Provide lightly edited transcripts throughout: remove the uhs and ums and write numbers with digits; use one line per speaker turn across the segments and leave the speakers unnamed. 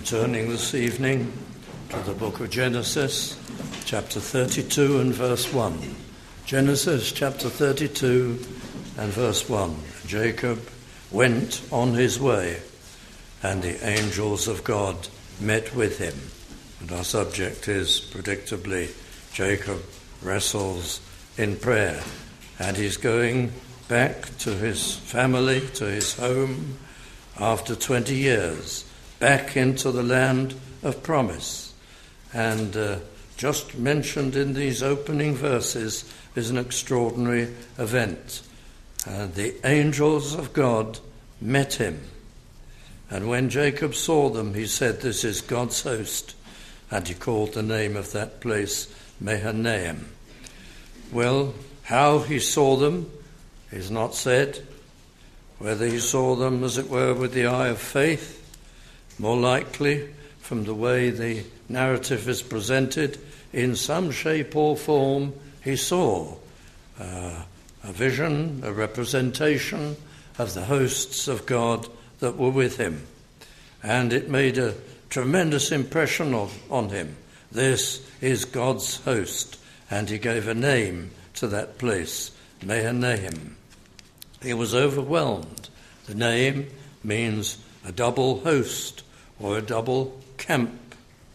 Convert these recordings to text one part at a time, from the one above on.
Turning this evening to the book of Genesis, chapter 32 and verse 1. Genesis chapter 32 and verse 1. Jacob went on his way, and the angels of God met with him. And our subject is, predictably, Jacob wrestles in prayer. And he's going back to his family, to his home, after 20 years, back into the land of promise. And just mentioned in these opening verses is an extraordinary event. The angels of God met him. And when Jacob saw them, he said, "This is God's host." And he called the name of that place Mahanaim. Well, how he saw them is not said. Whether he saw them, as it were, with the eye of faith, more likely, from the way the narrative is presented, in some shape or form, he saw a vision, a representation of the hosts of God that were with him. And it made a tremendous impression on him. This is God's host. And he gave a name to that place, Mahanaim. He was overwhelmed. The name means a double host, or a double camp.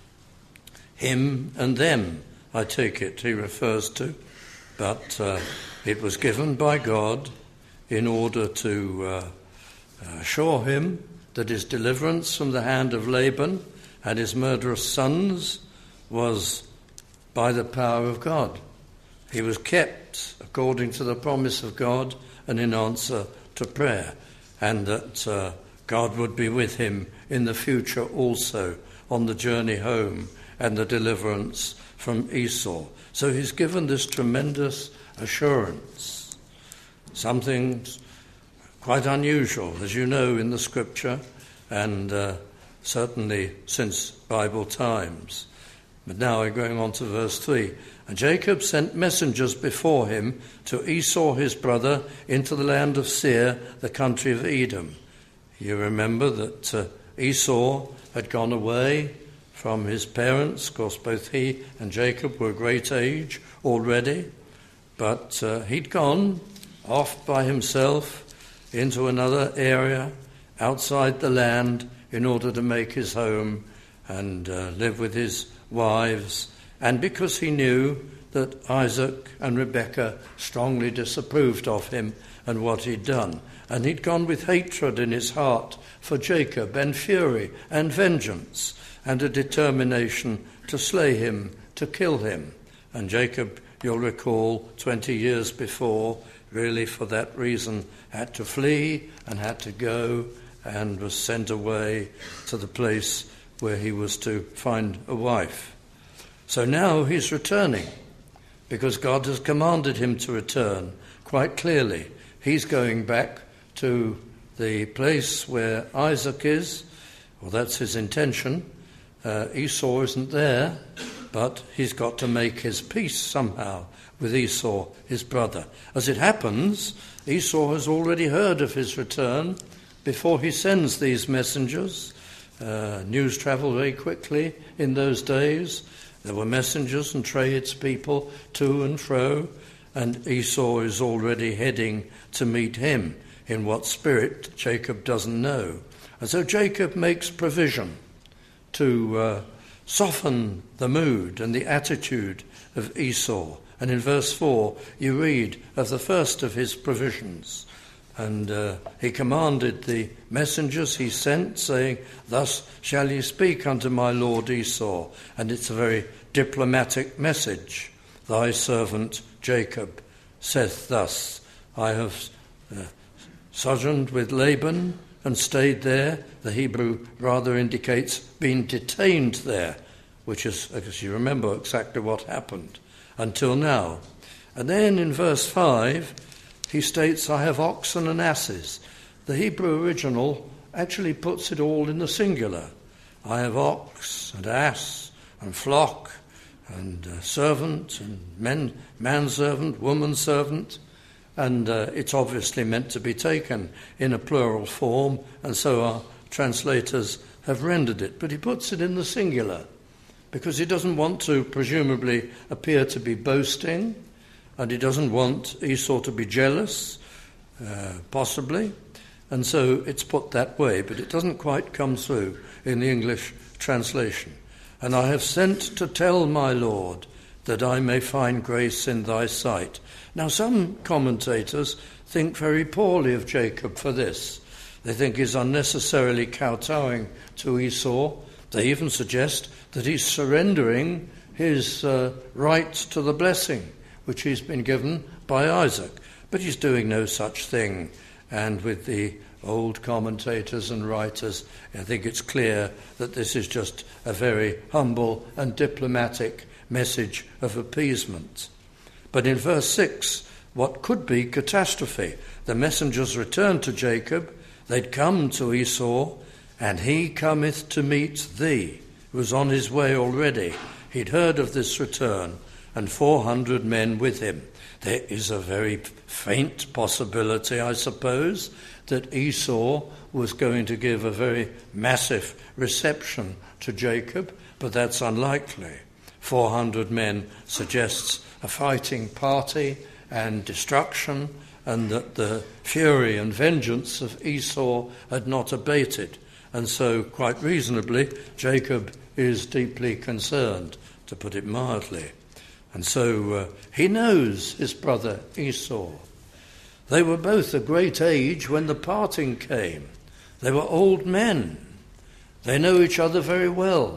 Him and them, I take it, he refers to. But it was given by God in order to assure him that his deliverance from the hand of Laban and his murderous sons was by the power of God. He was kept according to the promise of God and in answer to prayer, and that God would be with him in the future also on the journey home and the deliverance from Esau. So he's given this tremendous assurance, something quite unusual, as you know, in the scripture, and certainly since Bible times. But now we're going on to verse 3. And Jacob sent messengers before him to Esau his brother into the land of Seir, the country of Edom. You remember that Esau had gone away from his parents. Of course, both he and Jacob were a great age already. But he'd gone off by himself into another area outside the land in order to make his home and live with his wives. And because he knew that Isaac and Rebekah strongly disapproved of him and what he'd done. And he'd gone with hatred in his heart for Jacob, and fury and vengeance, and a determination to slay him, to kill him. And Jacob, you'll recall, 20 years before, really for that reason, had to flee and had to go and was sent away to the place where he was to find a wife. So now he's returning because God has commanded him to return quite clearly. He's going back to the place where Isaac is. Well, that's his intention. Esau isn't there, but he's got to make his peace somehow with Esau, his brother. As it happens, Esau has already heard of his return before he sends these messengers. News travelled very quickly in those days. There were messengers and tradespeople to and fro, and Esau is already heading to meet him. In what spirit, Jacob doesn't know. And so Jacob makes provision to soften the mood and the attitude of Esau. And in verse 4, you read of the first of his provisions. And he commanded the messengers he sent, saying, "Thus shall ye speak unto my lord Esau." And it's a very diplomatic message. "Thy servant Jacob saith thus, I have sojourned with Laban and stayed there." The Hebrew rather indicates being detained there, which is, as you remember, exactly what happened until now. And then in verse 5, he states, "I have oxen and asses." The Hebrew original actually puts it all in the singular. I have ox and ass and flock and servant and manservant, womanservant. And it's obviously meant to be taken in a plural form, and so our translators have rendered it, but he puts it in the singular because he doesn't want to presumably appear to be boasting, and he doesn't want Esau to be jealous, possibly, and so it's put that way, but it doesn't quite come through in the English translation. And I have sent to tell my Lord that I may find grace in thy sight. Now, some commentators think very poorly of Jacob for this. They think he's unnecessarily kowtowing to Esau. They even suggest that he's surrendering his right to the blessing which he's been given by Isaac. But he's doing no such thing. And with the old commentators and writers, I think it's clear that this is just a very humble and diplomatic message of appeasement. But in verse 6, what could be catastrophe? The messengers returned to Jacob. They'd come to Esau, and he cometh to meet thee. He was on his way already. He'd heard of this return, and 400 men with him. There is a very faint possibility, I suppose, that Esau was going to give a very massive reception to Jacob, but that's unlikely. 400 men suggests a fighting party and destruction, and that the fury and vengeance of Esau had not abated. And so, quite reasonably, Jacob is deeply concerned, to put it mildly. And so he knows his brother Esau. They were both a great age when the parting came. They were old men. They know each other very well.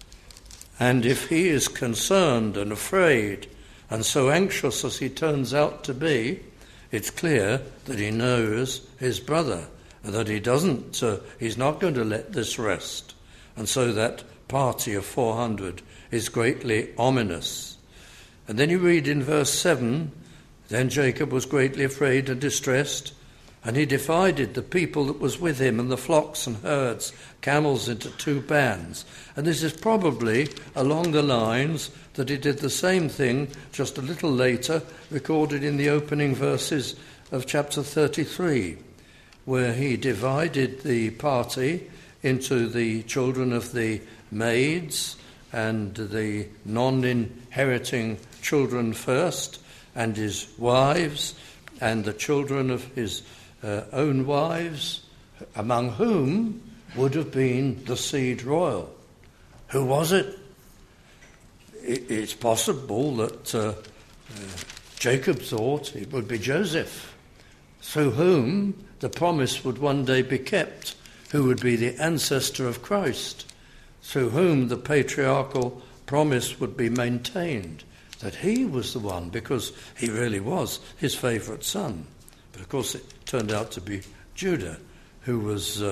And if he is concerned and afraid, and so anxious as he turns out to be, it's clear that he knows his brother, and that he's not going to let this rest. And so that party of 400 is greatly ominous. And then you read in verse 7, then Jacob was greatly afraid and distressed, and he divided the people that was with him and the flocks and herds, camels, into 2 bands. And this is probably along the lines that he did the same thing just a little later, recorded in the opening verses of chapter 33, where he divided the party into the children of the maids and the non-inheriting children first, and his wives, and the children of his own wives, among whom would have been the seed royal. Who was it? It's possible that Jacob thought it would be Joseph, through whom the promise would one day be kept, who would be the ancestor of Christ, through whom the patriarchal promise would be maintained, that he was the one, because he really was his favourite son. But of course it turned out to be Judah, who was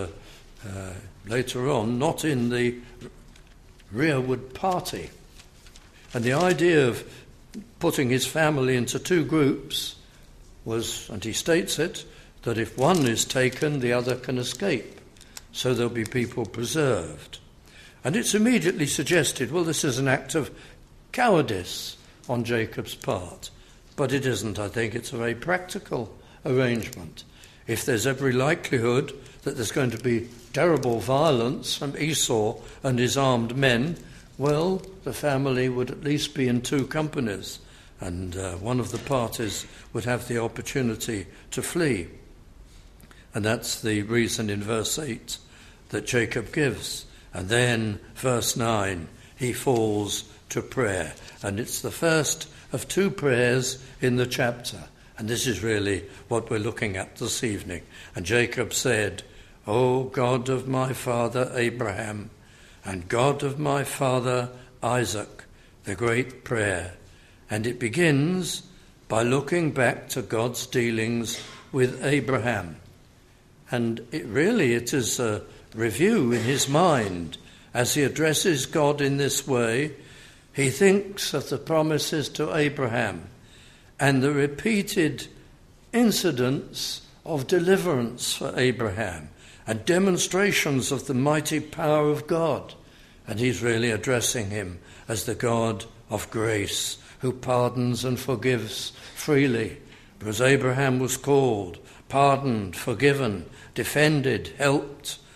later on not in the rearward party. And the idea of putting his family into 2 groups was, and he states it, that if one is taken, the other can escape. So there'll be people preserved. And it's immediately suggested, well, this is an act of cowardice on Jacob's part. But it isn't, I think. It's a very practical arrangement. If there's every likelihood that there's going to be terrible violence from Esau and his armed men, well, the family would at least be in 2 companies, and one of the parties would have the opportunity to flee. And that's the reason in verse 8 that Jacob gives. And then, verse 9, he falls to prayer. And it's the first of 2 prayers in the chapter. And this is really what we're looking at this evening. And Jacob said, O God of my father Abraham, and God of my father Isaac, the great prayer. And it begins by looking back to God's dealings with Abraham. And it is a review in his mind as he addresses God in this way. He thinks of the promises to Abraham and the repeated incidents of deliverance for Abraham and demonstrations of the mighty power of God. And he's really addressing him as the God of grace, who pardons and forgives freely. Because Abraham was called, pardoned, forgiven, defended, helped,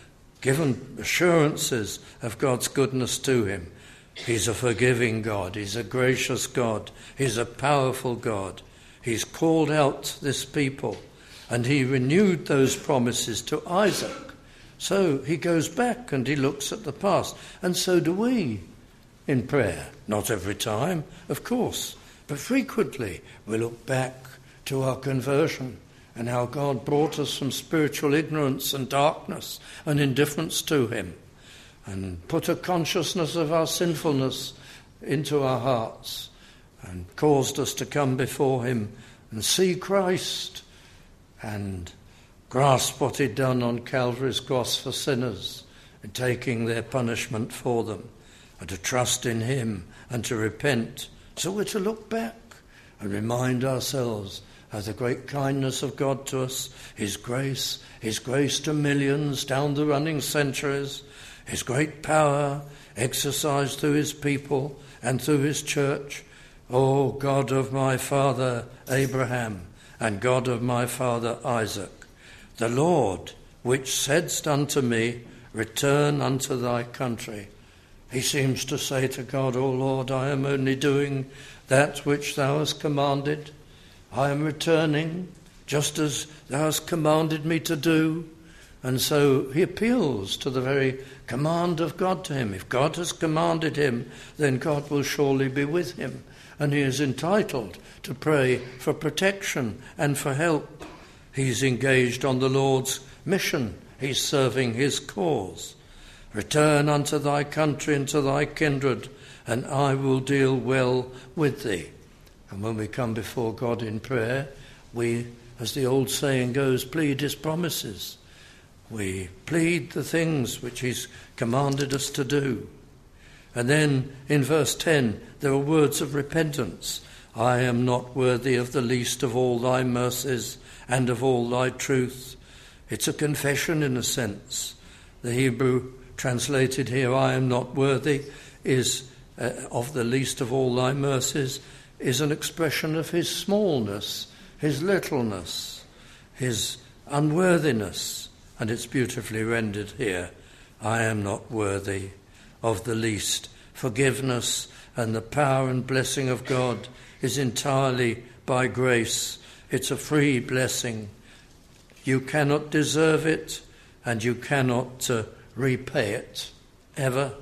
given assurances of God's goodness to him. He's a forgiving God. He's a gracious God. He's a powerful God. He's called out this people, and he renewed those promises to Isaac. So he goes back and he looks at the past, and so do we in prayer. Not every time, of course, but frequently we look back to our conversion and how God brought us from spiritual ignorance and darkness and indifference to him, and put a consciousness of our sinfulness into our hearts and caused us to come before him and see Christ and grasp what he'd done on Calvary's cross for sinners and taking their punishment for them, and to trust in him and to repent. So we're to look back and remind ourselves of the great kindness of God to us, his grace to millions down the running centuries, his great power exercised through his people and through his church. O God of my father Abraham and God of my father Isaac, the Lord which saidst unto me, return unto thy country. He seems to say to God, O Lord, I am only doing that which thou hast commanded. I am returning just as thou hast commanded me to do. And so he appeals to the very command of God to him. If God has commanded him, then God will surely be with him. And he is entitled to pray for protection and for help. He's engaged on the Lord's mission. He's serving his cause. Return unto thy country and to thy kindred, and I will deal well with thee. And when we come before God in prayer, we, as the old saying goes, plead his promises. We plead the things which he's commanded us to do. And then in verse 10, there are words of repentance. I am not worthy of the least of all thy mercies and of all thy truth. It's a confession in a sense. The Hebrew translated here, I am not worthy, is of the least of all thy mercies, is an expression of his smallness, his littleness, his unworthiness. And it's beautifully rendered here. I am not worthy of the least. Forgiveness and the power and blessing of God is entirely by grace. It's a free blessing. You cannot deserve it, and you cannot repay it, ever.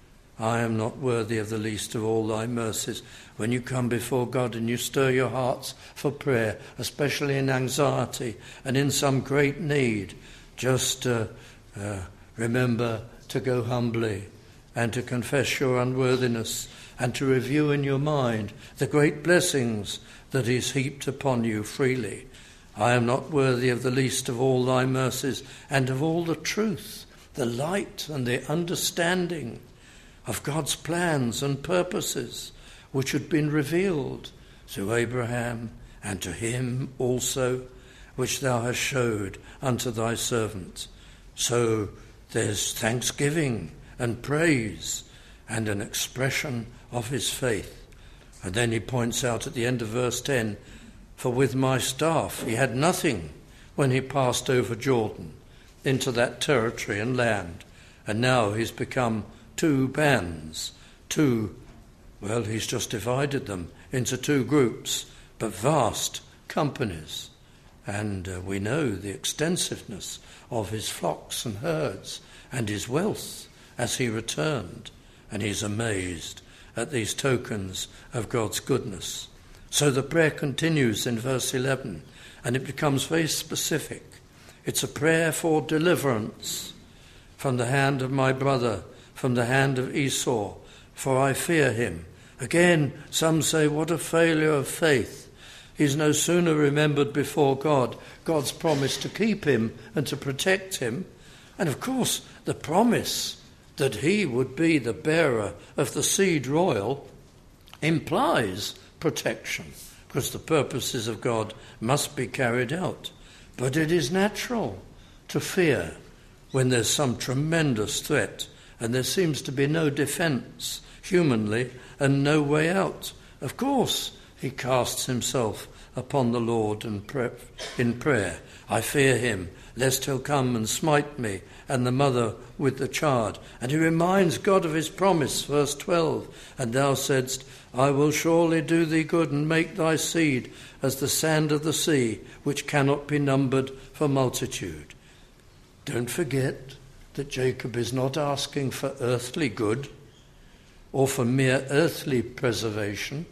I am not worthy of the least of all thy mercies. When you come before God and you stir your hearts for prayer, especially in anxiety and in some great need, just remember to go humbly and to confess your unworthiness and to review in your mind the great blessings that is heaped upon you freely. I am not worthy of the least of all thy mercies and of all the truth, the light and the understanding of God's plans and purposes which had been revealed to Abraham and to him also, which thou hast showed unto thy servant. So there's thanksgiving and praise and an expression of his faith. And then he points out at the end of verse 10, for with my staff he had nothing when he passed over Jordan into that territory and land. And now he's become two bands, he's just divided them into two groups, but vast companies. And we know the extensiveness of his flocks and herds and his wealth as he returned. And he's amazed at these tokens of God's goodness. So the prayer continues in verse 11, and it becomes very specific. It's a prayer for deliverance from the hand of my brother, from the hand of Esau, for I fear him. Again, some say, what a failure of faith. He's no sooner remembered before God, God's promise to keep him and to protect him. And of course, the promise that he would be the bearer of the seed royal implies protection, because the purposes of God must be carried out. But it is natural to fear when there's some tremendous threat and there seems to be no defence humanly and no way out. Of course, he casts himself upon the Lord in prayer. I fear him, lest he'll come and smite me and the mother with the child. And he reminds God of his promise, verse 12. And thou saidst, I will surely do thee good and make thy seed as the sand of the sea, which cannot be numbered for multitude. Don't forget that Jacob is not asking for earthly good or for mere earthly preservation.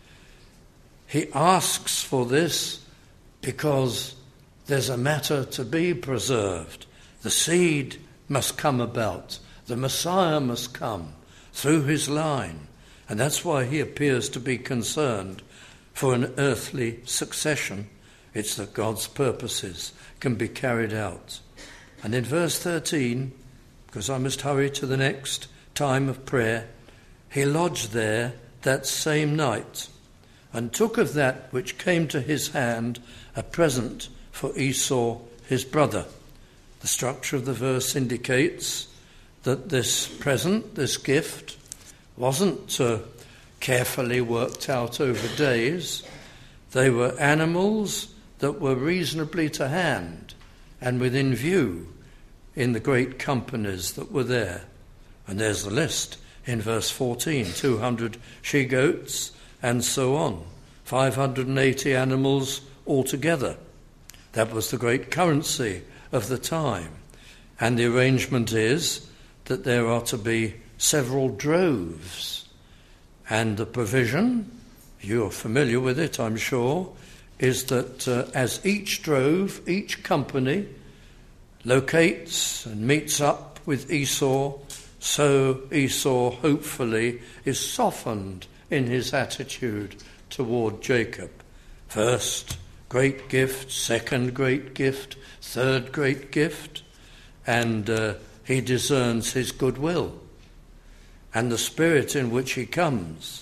He asks for this because there's a matter to be preserved. The seed must come about. The Messiah must come through his line. And that's why he appears to be concerned for an earthly succession. It's that God's purposes can be carried out. And in verse 13, because I must hurry to the next time of prayer, he lodged there that same night, and took of that which came to his hand a present for Esau his brother. The structure of the verse indicates that this present, this gift, wasn't carefully worked out over days. They were animals that were reasonably to hand and within view in the great companies that were there. And there's the list in verse 14, 200 she-goats and so on, 580 animals altogether. That was the great currency of the time. And the arrangement is that there are to be several droves. And the provision, you're familiar with it, I'm sure, is that as each drove, each company locates and meets up with Esau, so Esau hopefully is softened in his attitude toward Jacob. First great gift, second great gift, third great gift, and he discerns his goodwill and the spirit in which he comes,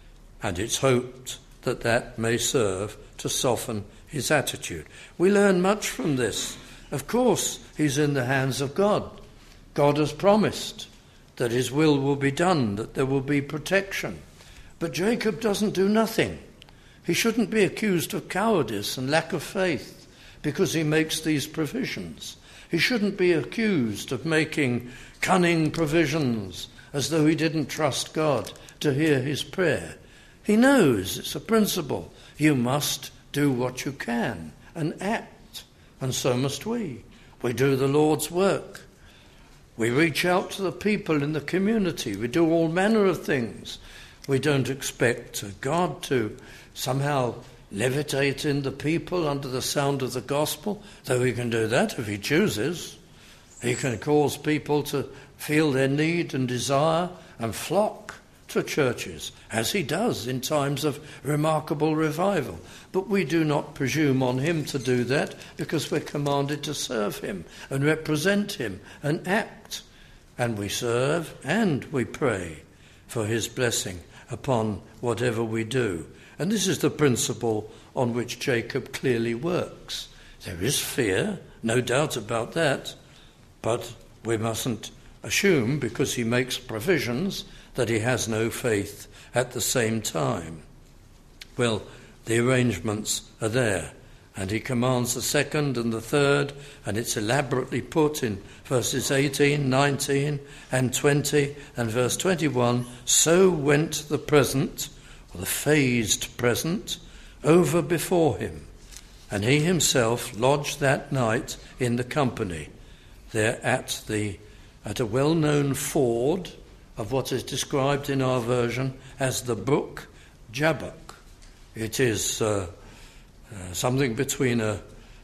and it's hoped that that may serve to soften his attitude. We learn much from this. Of course, he's in the hands of God. God has promised that his will be done, that there will be protection. But Jacob doesn't do nothing. He shouldn't be accused of cowardice and lack of faith because he makes these provisions. He shouldn't be accused of making cunning provisions as though he didn't trust God to hear his prayer. He knows it's a principle. You must do what you can and act, and so must we. We do the Lord's work. We reach out to the people in the community. We do all manner of things. We don't expect God to somehow levitate in the people under the sound of the gospel, though he can do that if he chooses. He can cause people to feel their need and desire and flock to churches, as he does in times of remarkable revival. But we do not presume on him to do that because we're commanded to serve him and represent him and act. And we serve and we pray for his blessing upon whatever we do. And this is the principle on which Jacob clearly works. There is fear, no doubt about that, but we mustn't assume, because he makes provisions, that he has no faith at the same time. Well, the arrangements are there, and he commands the second and the third, and it's elaborately put in verses 18, 19 and 20, and verse 21, so went the present, or the phased present, over before him, and he himself lodged that night in the company, there at a well-known ford of what is described in our version as the brook Jabbok. It is something between a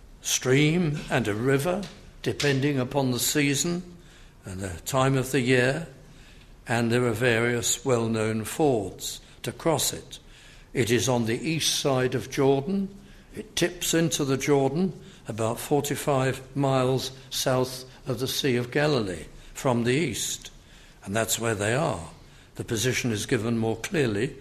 stream and a river, depending upon the season and the time of the year, and there are various well-known fords to cross it. It is on the east side of Jordan. It tips into the Jordan about 45 miles south of the Sea of Galilee from the east, and that's where they are. The position is given more clearly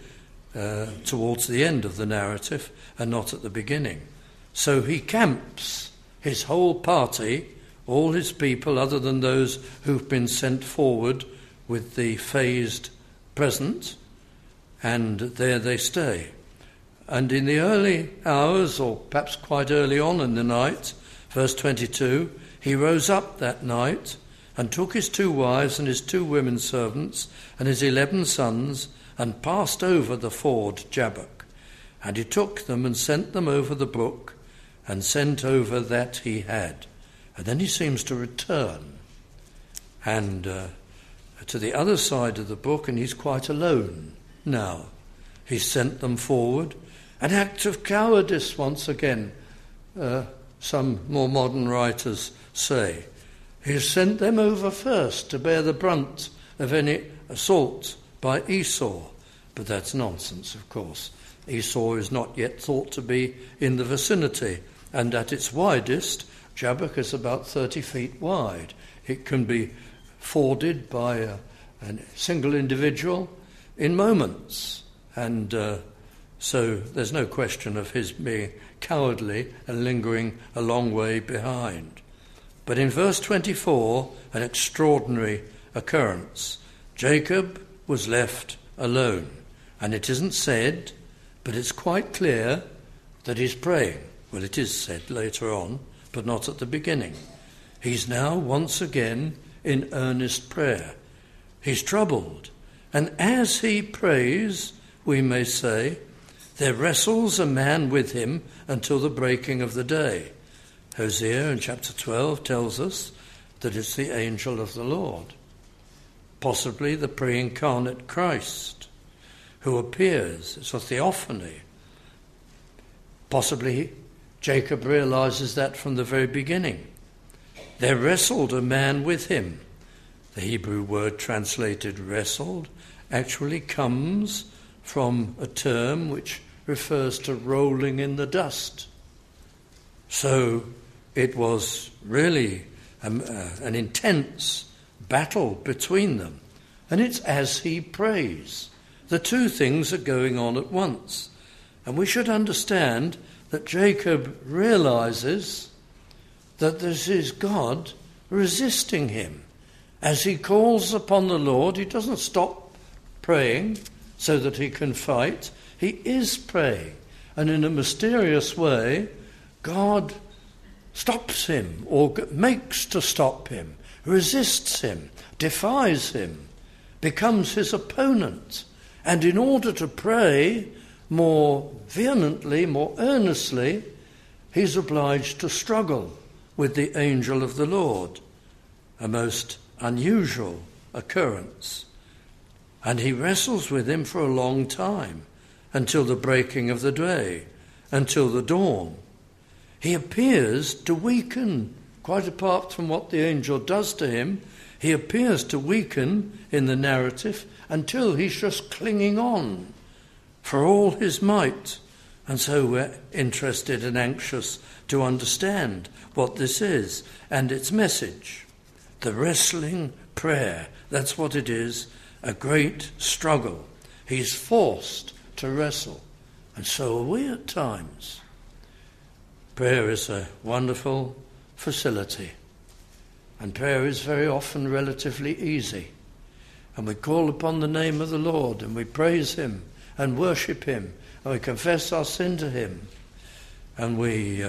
towards the end of the narrative and not at the beginning. So he camps his whole party, all his people other than those who've been sent forward with the phased present, and there they stay. And in the early hours, or perhaps quite early on in the night, verse 22, he rose up that night and took his 2 wives and his 2 women servants and his 11 sons and passed over the ford Jabbok. And he took them and sent them over the brook and sent over that he had. And then he seems to return and to the other side of the brook, and he's quite alone now. He sent them forward. An act of cowardice once again, some more modern writers say. He sent them over first to bear the brunt of any assault by Esau. But that's nonsense, of course. Esau is not yet thought to be in the vicinity, and at its widest, Jabbok is about 30 feet wide. It can be forded by a single individual in moments, and so there's no question of his being cowardly and lingering a long way behind. But in verse 24, an extraordinary occurrence. Jacob was left alone, and it isn't said, but it's quite clear that he's praying. Well, it is said later on, but not at the beginning. He's now once again in earnest prayer. He's troubled, and as he prays, we may say, there wrestles a man with him until the breaking of the day. Hosea in chapter 12 tells us that it's the angel of the Lord, possibly the pre-incarnate Christ, who appears. It's a theophany. Possibly Jacob realizes that from the very beginning. There wrestled a man with him. The Hebrew word translated wrestled actually comes from a term which refers to rolling in the dust. So it was really an intense battle between them. And it's as he prays. The 2 things are going on at once. And we should understand that Jacob realizes that this is God resisting him. As he calls upon the Lord, he doesn't stop praying so that he can fight. He is praying. And in a mysterious way, God stops him or makes to stop him, resists him, defies him, becomes his opponent. And in order to pray more vehemently, more earnestly, he's obliged to struggle with the angel of the Lord, a most unusual occurrence. And he wrestles with him for a long time, until the breaking of the day, until the dawn. He appears to weaken, quite apart from what the angel does to him, he appears to weaken in the narrative until he's just clinging on for all his might. And so we're interested and anxious to understand what this is and its message. The wrestling prayer, that's what it is, a great struggle. He's forced to wrestle, and so are we at times. Prayer is a wonderful facility, and prayer is very often relatively easy. And we call upon the name of the Lord, and we praise him and worship him, and we confess our sin to him, and we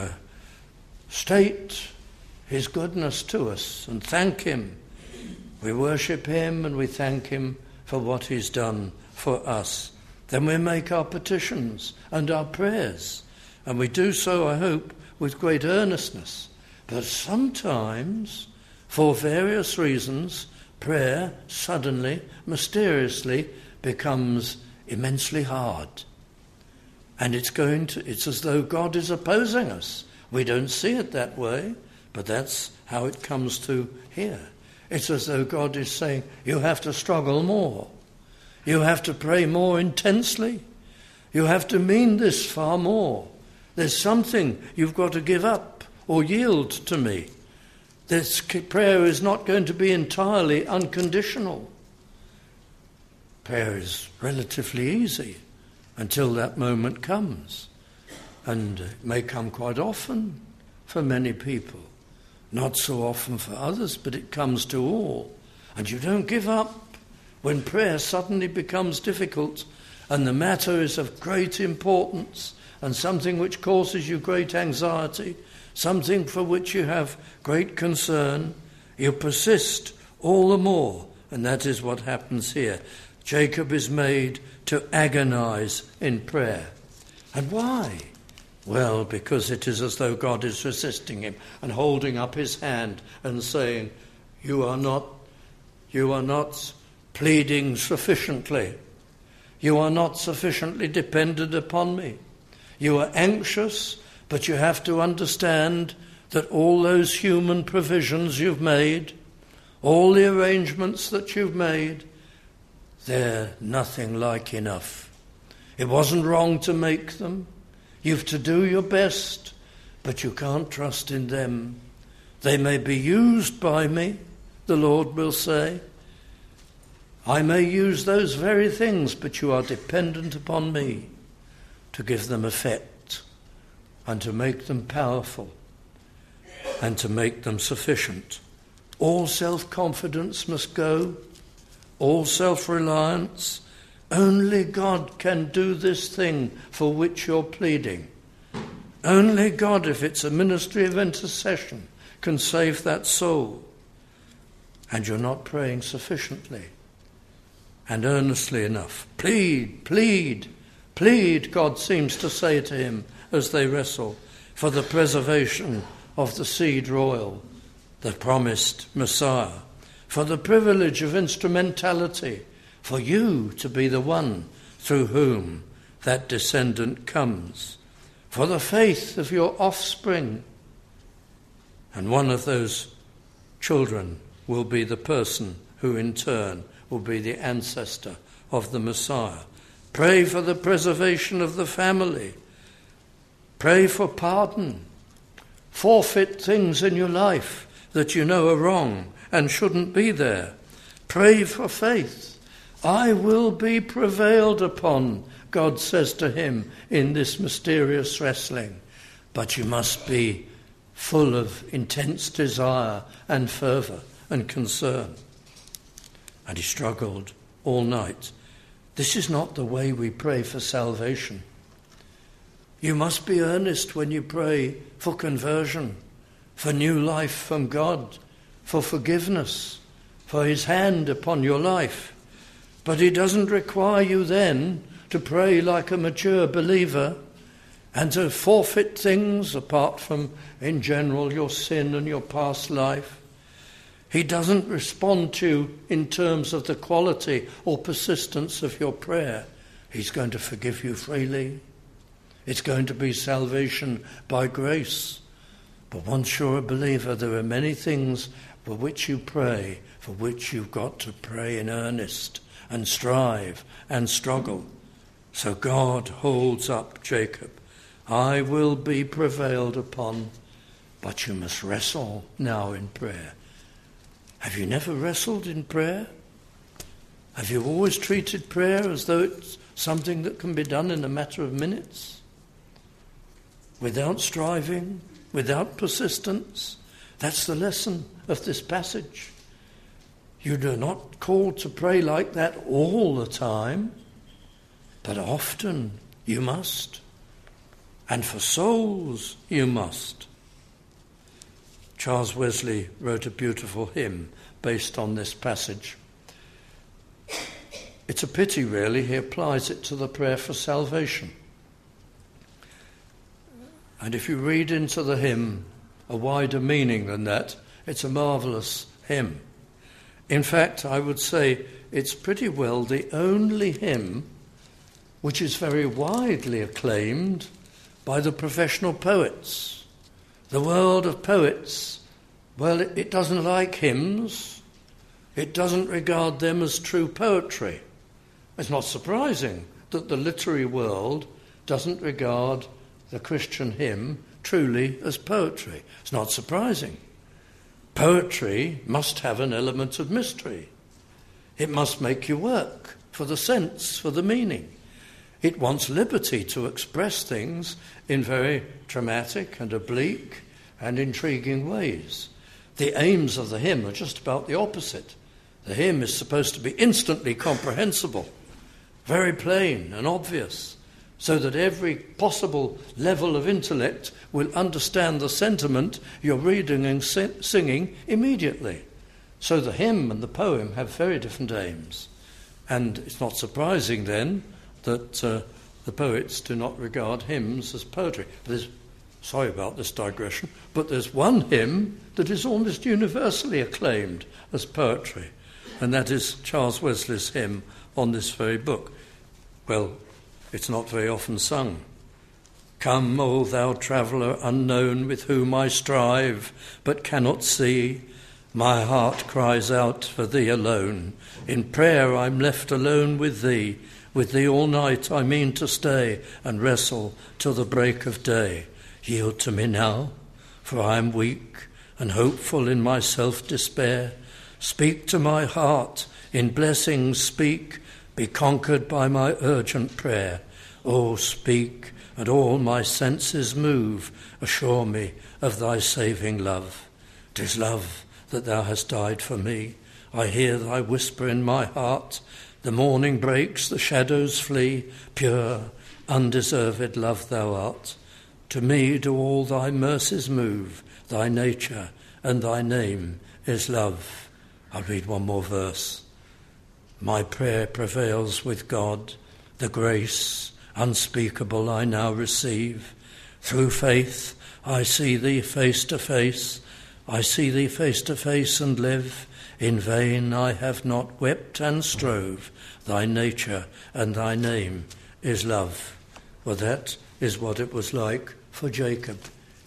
state his goodness to us and thank him. We worship him and we thank him for what he's done for us. Then we make our petitions and our prayers, and we do so, I hope, with great earnestness. But sometimes, for various reasons, prayer suddenly, mysteriously, becomes immensely hard. And it's as though God is opposing us. We don't see it that way, but that's how it comes to here. It's as though God is saying, you have to struggle more. You have to pray more intensely. You have to mean this far more. There's something you've got to give up or yield to me. This prayer is not going to be entirely unconditional. Prayer is relatively easy until that moment comes. And it may come quite often for many people. Not so often for others, but it comes to all. And you don't give up when prayer suddenly becomes difficult and the matter is of great importance and something which causes you great anxiety, something for which you have great concern, you persist all the more, and that is what happens here. Jacob is made to agonize in prayer. And why? Well, because it is as though God is resisting him and holding up his hand and saying, you are not pleading sufficiently. You are not sufficiently dependent upon me. You are anxious, but you have to understand that all those human provisions you've made, all the arrangements that you've made, they're nothing like enough. It wasn't wrong to make them. You've to do your best, but you can't trust in them. They may be used by me, the Lord will say. I may use those very things, but you are dependent upon me to give them effect and to make them powerful and to make them sufficient. All self-confidence must go, all self-reliance. Only God can do this thing for which you're pleading. Only God, if it's a ministry of intercession, can save that soul. And you're not praying sufficiently and earnestly enough. Plead, plead, plead, God seems to say to him as they wrestle, for the preservation of the seed royal, the promised Messiah, for the privilege of instrumentality, for you to be the one through whom that descendant comes, for the faith of your offspring. And one of those children will be the person who in turn will be the ancestor of the Messiah. Pray for the preservation of the family. Pray for pardon. Forfeit things in your life that you know are wrong and shouldn't be there. Pray for faith. I will be prevailed upon, God says to him in this mysterious wrestling. But you must be full of intense desire and fervour and concern. And he struggled all night. This is not the way we pray for salvation. You must be earnest when you pray for conversion, for new life from God, for forgiveness, for his hand upon your life. But he doesn't require you then to pray like a mature believer and to forfeit things apart from, in general, your sin and your past life. He doesn't respond to you in terms of the quality or persistence of your prayer. He's going to forgive you freely. It's going to be salvation by grace. But once you're a believer, there are many things for which you pray, for which you've got to pray in earnest and strive and struggle. So God holds up Jacob. I will be prevailed upon, but you must wrestle now in prayer. Have you never wrestled in prayer? Have you always treated prayer as though it's something that can be done in a matter of minutes? Without striving, without persistence? That's the lesson of this passage. You are not called to pray like that all the time, but often you must. And for souls you must. Charles Wesley wrote a beautiful hymn based on this passage. It's a pity, really, he applies it to the prayer for salvation. And if you read into the hymn a wider meaning than that, it's a marvellous hymn. In fact, I would say it's pretty well the only hymn which is very widely acclaimed by the professional poets. The world of poets, well, it doesn't like hymns. It doesn't regard them as true poetry. It's not surprising that the literary world doesn't regard the Christian hymn truly as poetry. It's not surprising. Poetry must have an element of mystery. It must make you work for the sense, for the meaning. It wants liberty to express things in very dramatic and oblique and intriguing ways. The aims of the hymn are just about the opposite. The hymn is supposed to be instantly comprehensible. very plain and obvious, so that every possible level of intellect will understand the sentiment you're reading and singing immediately. So the hymn and the poem have very different aims. And it's not surprising then that the poets do not regard hymns as poetry. Sorry about this digression, but there's one hymn that is almost universally acclaimed as poetry, and that is Charles Wesley's hymn on this very book. Well, it's not very often sung. Come, O thou traveller unknown, with whom I strive but cannot see. My heart cries out for thee alone. In prayer I'm left alone with thee. With thee all night I mean to stay and wrestle till the break of day. Yield to me now, for I am weak and hopeful in my self-despair. Speak to my heart, in blessings speak, be conquered by my urgent prayer. Oh, speak, and all my senses move, assure me of thy saving love. 'Tis love that thou hast died for me. I hear thy whisper in my heart. The morning breaks, the shadows flee. Pure, undeserved love thou art. To me do all thy mercies move. Thy nature and thy name is love. I'll read one more verse. My prayer prevails with God. The grace unspeakable I now receive. Through faith I see thee face to face. I see thee face to face and live. In vain I have not wept and strove. Thy nature and thy name is love. Well, that is what it was like for Jacob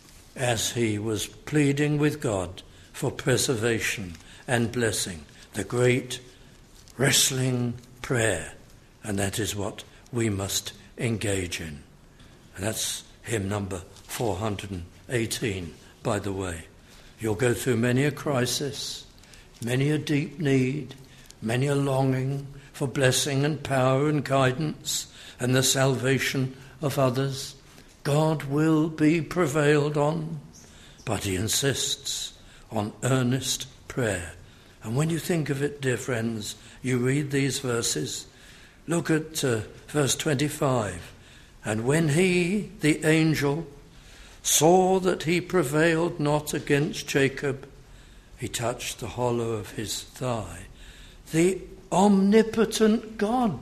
as he was pleading with God for preservation and blessing. The great wrestling prayer. And that is what we must engage in. And that's hymn number 418, by the way. You'll go through many a crisis, many a deep need, many a longing for blessing and power and guidance and the salvation of others. God will be prevailed on, but he insists on earnest prayer. And when you think of it, dear friends, you read these verses, look at verse 25. And when he, the angel, saw that he prevailed not against Jacob, he touched the hollow of his thigh. The omnipotent God,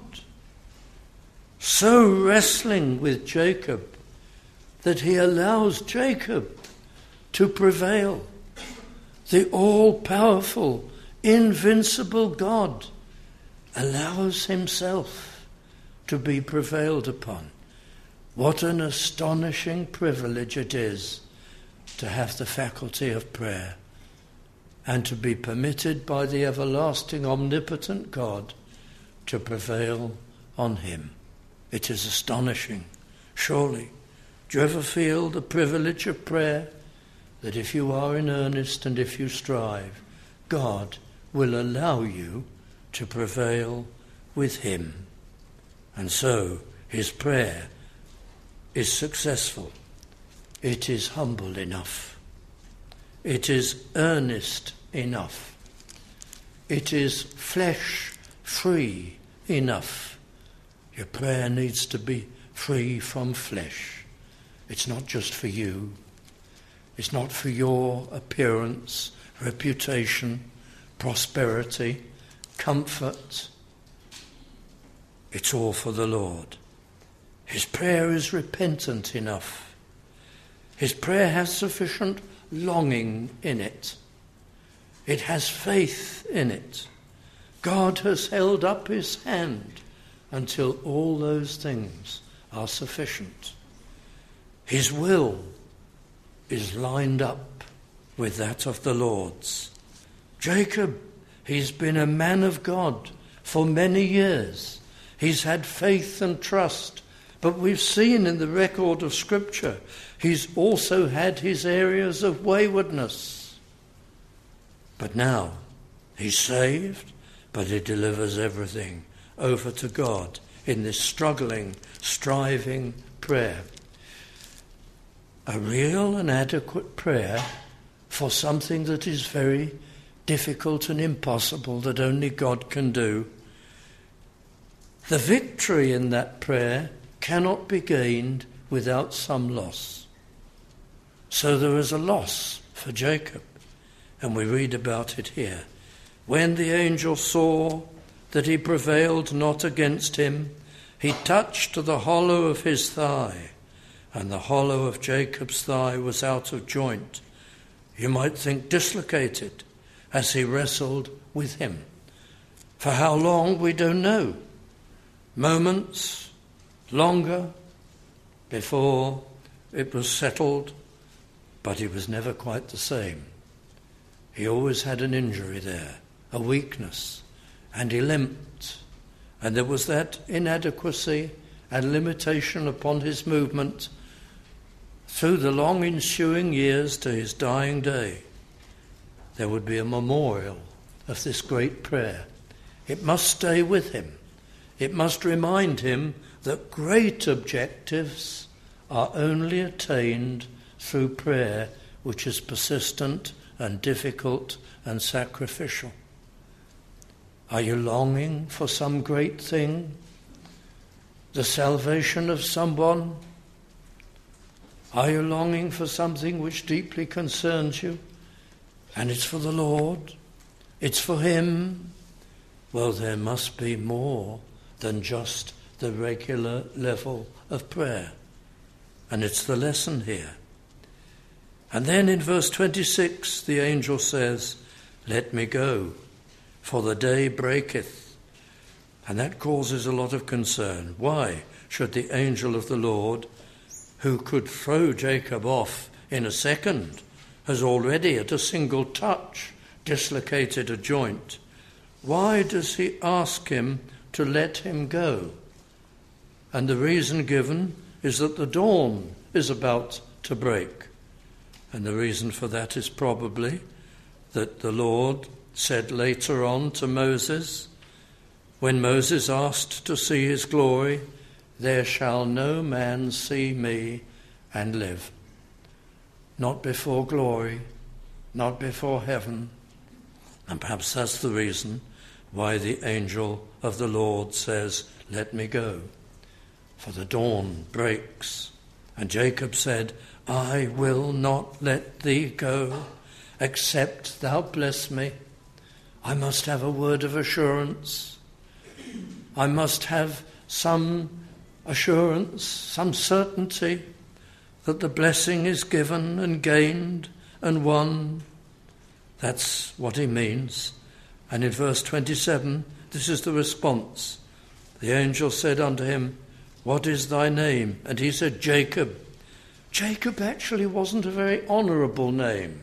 so wrestling with Jacob that he allows Jacob to prevail. The all-powerful, invincible God allows himself to be prevailed upon. What an astonishing privilege it is to have the faculty of prayer and to be permitted by the everlasting, omnipotent God to prevail on him. It is astonishing, surely. Do you ever feel the privilege of prayer? That if you are in earnest and if you strive, God will allow you to prevail with him. And so his prayer is successful. It is humble enough. It is earnest enough. It is flesh-free enough. Your prayer needs to be free from flesh. It's not just for you. It's not for your appearance, reputation, prosperity, comfort. It's all for the Lord. His prayer is repentant enough. His prayer has sufficient longing in it. It has faith in it. God has held up his hand until all those things are sufficient. His will is lined up with that of the Lord's. Jacob, he's been a man of God for many years. He's had faith and trust. But we've seen in the record of Scripture, he's also had his areas of waywardness. But now, he's saved, but he delivers everything over to God in this struggling, striving prayer. A real and adequate prayer for something that is very difficult and impossible that only God can do. The victory in that prayer cannot be gained without some loss. So there is a loss for Jacob, and we read about it here. When the angel saw that he prevailed not against him, he touched the hollow of his thigh, and the hollow of Jacob's thigh was out of joint. You might think dislocated, as he wrestled with him. For how long, we don't know. Moments, longer, before it was settled, but he was never quite the same. He always had an injury there, a weakness, and he limped. And there was that inadequacy and limitation upon his movement through the long ensuing years to his dying day. There would be a memorial of this great prayer. It must stay with him. It must remind him that great objectives are only attained through prayer, which is persistent and difficult and sacrificial. Are you longing for some great thing? The salvation of someone? Are you longing for something which deeply concerns you? And it's for the Lord? It's for Him? Well, there must be more than just the regular level of prayer. And it's the lesson here. And then in verse 26, the angel says, "Let me go, for the day breaketh." And that causes a lot of concern. Why should the angel of the Lord, who could throw Jacob off in a second, has already at a single touch dislocated a joint, why does he ask him to let him go? And the reason given is that the dawn is about to break. And the reason for that is probably that the Lord said later on to Moses, when Moses asked to see his glory, "There shall no man see me and live." Not before glory, not before heaven. And perhaps that's the reason why the angel of the Lord says, "Let me go." For the dawn breaks. And Jacob said, "I will not let thee go, except thou bless me." I must have a word of assurance. I must have some assurance, some certainty that the blessing is given and gained and won. That's what he means. And in verse 27, this is the response. The angel said unto him, "What is thy name?" And he said, "Jacob." Jacob actually wasn't a very honourable name.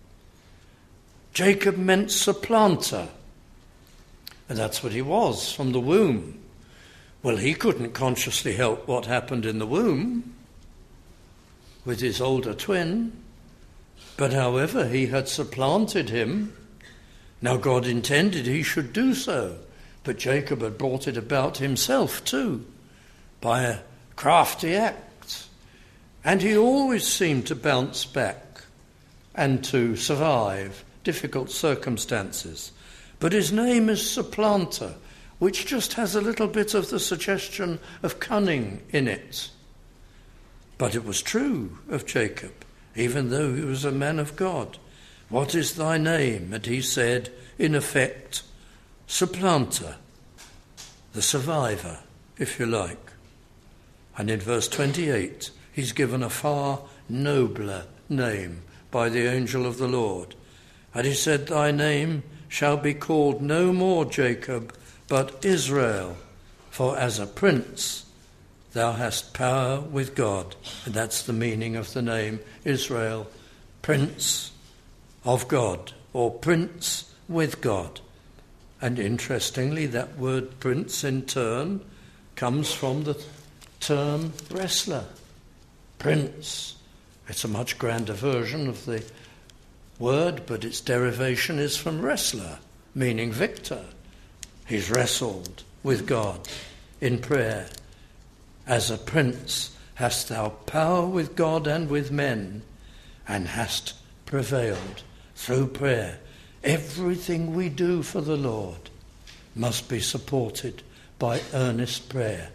Jacob meant supplanter. And that's what he was from the womb. Well, he couldn't consciously help what happened in the womb with his older twin. But however, he had supplanted him. Now God intended he should do so. But Jacob had brought it about himself too, by a crafty act. And he always seemed to bounce back and to survive difficult circumstances. But his name is Supplanter, which just has a little bit of the suggestion of cunning in it. But it was true of Jacob, even though he was a man of God. "What is thy name?" And he said, in effect, Supplanter, the survivor, if you like. And in verse 28, he's given a far nobler name by the angel of the Lord. And he said, "Thy name shall be called no more Jacob, but Israel, for as a prince thou hast power with God." And that's the meaning of the name Israel, Prince of God, or Prince with God. And interestingly, that word prince in turn comes from the term wrestler. Prince. It's a much grander version of the word, but its derivation is from wrestler, meaning victor. He's wrestled with God in prayer. As a prince hast thou power with God and with men, and hast prevailed through prayer. Everything we do for the Lord must be supported by earnest prayer,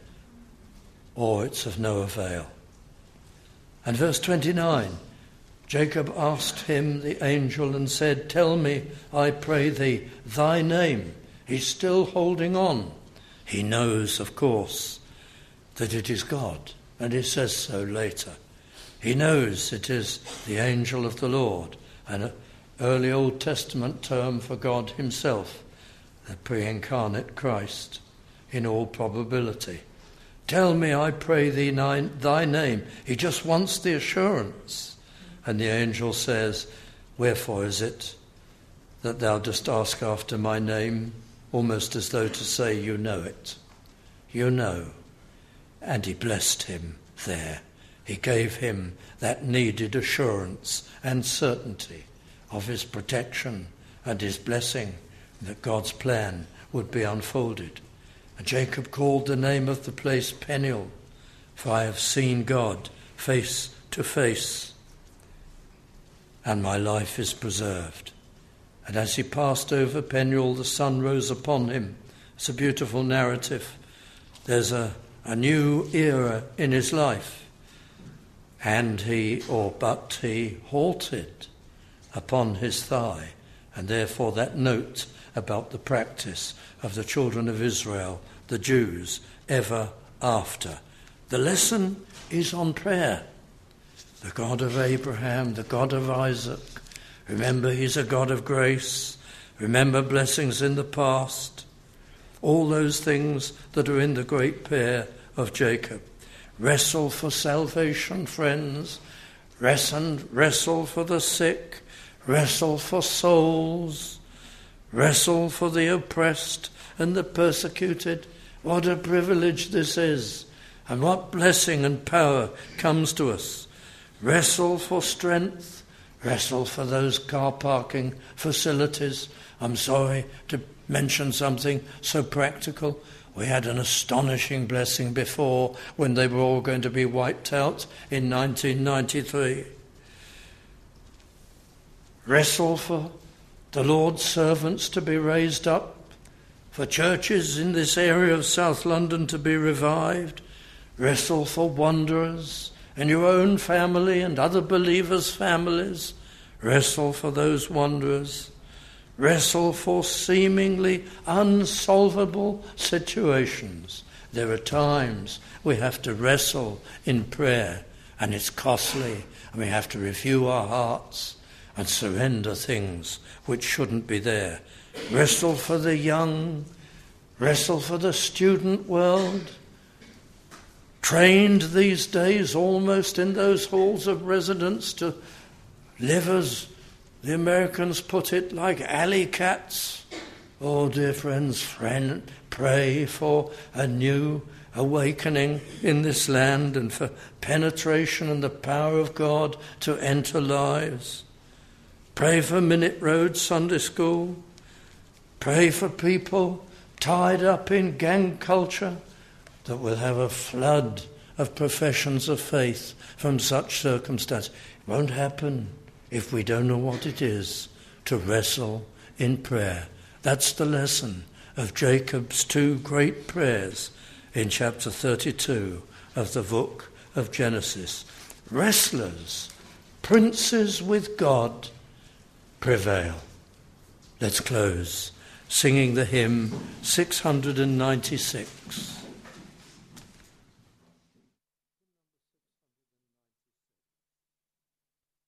or it's of no avail. And verse 29, Jacob asked him, the angel, and said, "Tell me, I pray thee, thy name." He's still holding on. He knows, of course, that it is God, and he says so later. He knows it is the angel of the Lord, an early Old Testament term for God himself, the pre-incarnate Christ, in all probability. "Tell me, I pray thee, thy name." He just wants the assurance. And the angel says, "Wherefore is it that thou dost ask after my name?" Almost as though to say, you know it. You know. And he blessed him there. He gave him that needed assurance and certainty of his protection and his blessing, that God's plan would be unfolded. And Jacob called the name of the place Peniel, for I have seen God face to face, and my life is preserved. And as he passed over Peniel, the sun rose upon him. It's a beautiful narrative. There's a new era in his life. And he halted upon his thigh. And therefore that note about the practice of the children of Israel, the Jews, ever after. The lesson is on prayer. The God of Abraham, the God of Isaac. Remember, he's a God of grace. Remember blessings in the past. All those things that are in the great prayer of Jacob. Wrestle for salvation, friends. Wrestle for the sick. Wrestle for souls. Wrestle for the oppressed and the persecuted. What a privilege this is. And what blessing and power comes to us. Wrestle for strength. Wrestle for those car parking facilities. I'm sorry to mention something so practical. We had an astonishing blessing before when they were all going to be wiped out in 1993. Wrestle for the Lord's servants to be raised up, for churches in this area of South London to be revived. Wrestle for wanderers in your own family and other believers' families. Wrestle for those wanderers. Wrestle for seemingly unsolvable situations. There are times we have to wrestle in prayer, and it's costly, and we have to review our hearts and surrender things which shouldn't be there. Wrestle for the young. Wrestle for the student world. Trained these days almost in those halls of residence to live, as the Americans put it, like alley cats. Oh, dear friends, pray for a new awakening in this land and for penetration and the power of God to enter lives. Pray for Minute Road Sunday School. Pray for people tied up in gang culture that will have a flood of professions of faith from such circumstance. It won't happen if we don't know what it is to wrestle in prayer. That's the lesson of Jacob's two great prayers in chapter 32 of the book of Genesis. Wrestlers, princes with God, prevail. Let's close singing the hymn 696.